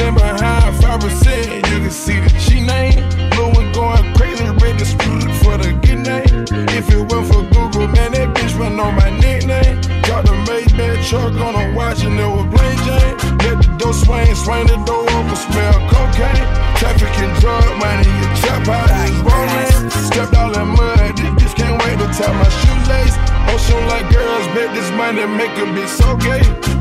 stand behind 5%. You can see the G name. Blue one going crazy, ready to screw it for the good name. If it weren't for Google, man, that bitch run on my nickname. Got the Maybach truck on a watch and it was plain Jane. Let the door swing the door open, smell cocaine. Traffic and drug money, you trap out is rolling. Stepped all in mud, this bitch can't wait to tie my shoelace. Ocean like girls, bet this money make a bitch so gay.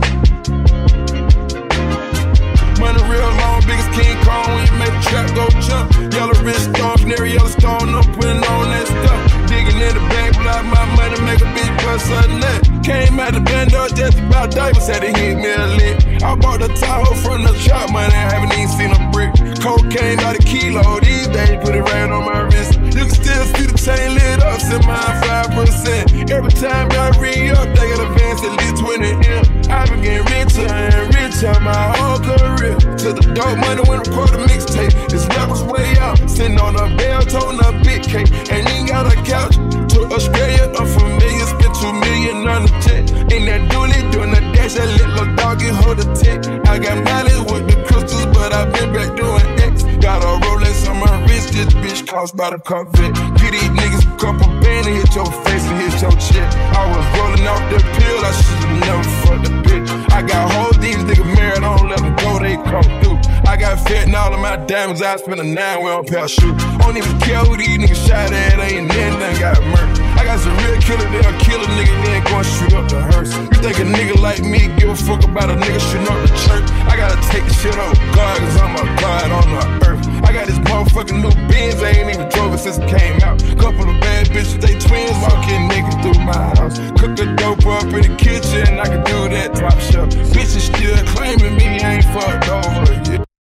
Money real long, biggest King Kong when you make the trap go jump. Yellow wrist stone, canary yellow stone, I'm putting on that stuff. Digging in the back, block my money, make a bitch bust a nut. Came out the bando just about diapers, had to hit me a lick. I bought the Tahoe from the trap money, haven't even seen a brick. Cocaine by the kilo, these days put it right on my wrist. You can still see the chain lit up, send mine 5%. Every time I re-up, they got advance at least 20M. I've been getting richer and richer my whole career. To the dope money when I record a mixtape. This rapper's way out, sitting on a bell, toting a big cake. Ain't even got a couch. To Australia, I'm familiar, spent $2 million on the jet. Ain't that doing the dash, that little doggy hold a tick. I got mileage with the crystals, but I've been back doing X. Got a Rolex on my wrist, this bitch cost by the Corvette. Get these niggas a couple bands and hit your face and hit your chest. I was rolling off the pill, I should've never fucked a bitch. I got hoes, these niggas married, I don't let them go, they come through. I got fat and all of my diamonds, I spent a 9 on parachute. Don't even care who these niggas shot at, ain't nothing got murdered. I got some real killer, they'll kill a nigga, then go and shoot up the hearse. You think a nigga like me give a fuck about a nigga shooting up the church? I gotta take the shit up God, cause I'm a God on the earth. I got this motherfucking new Benz, I ain't even drove it since it came out. Couple of bad bitches, they twins, walking niggas through my house. Cook the dope up in the kitchen, I can do that top shelf. Bitches still claiming me, I ain't fuck